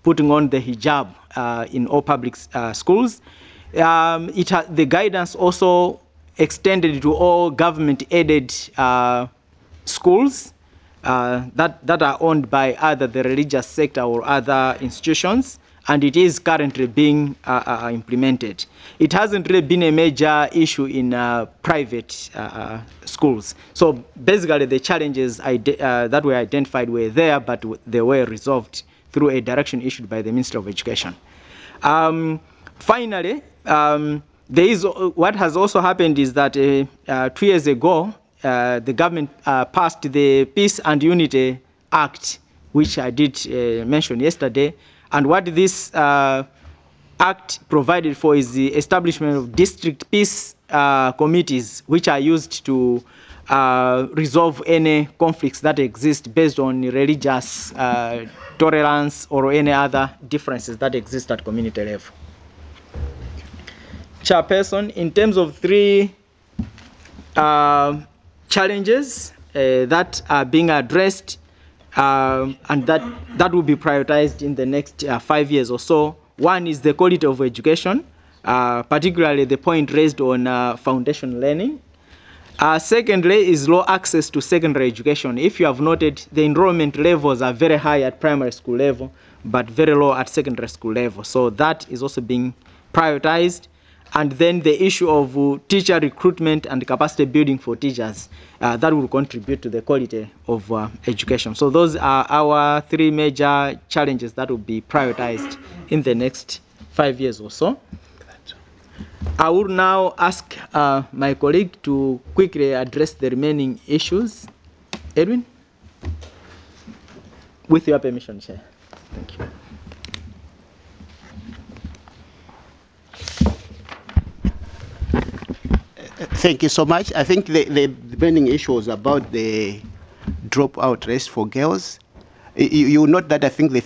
putting on the hijab in all public schools. The guidance also extended to all government-aided schools that are owned by either the religious sector or other institutions, and it is currently being implemented. It hasn't really been a major issue in private schools. So basically the challenges that were identified were there, but they were resolved through a direction issued by the Ministry of Education. Finally, what has also happened is that 2 years ago, the government passed the Peace and Unity Act, which I did mention yesterday. And what this Act provided for is the establishment of district peace committees, which are used to resolve any conflicts that exist based on religious tolerance or any other differences that exist at community level. Chairperson, in terms of 3 challenges that are being addressed and that will be prioritized in the next 5 years or so. One is the quality of education, particularly the point raised on foundation learning. Secondly is low access to secondary education. If you have noted, the enrollment levels are very high at primary school level, but very low at secondary school level. So that is also being prioritized. And then the issue of teacher recruitment and capacity building for teachers, that will contribute to the quality of education. So those are our 3 major challenges that will be prioritized in the next 5 years or so. I will now ask my colleague to quickly address the remaining issues. Edwin? With your permission, Chair. Thank you. Thank you so much. I think the remaining issue was about the dropout rate for girls. You note that I think the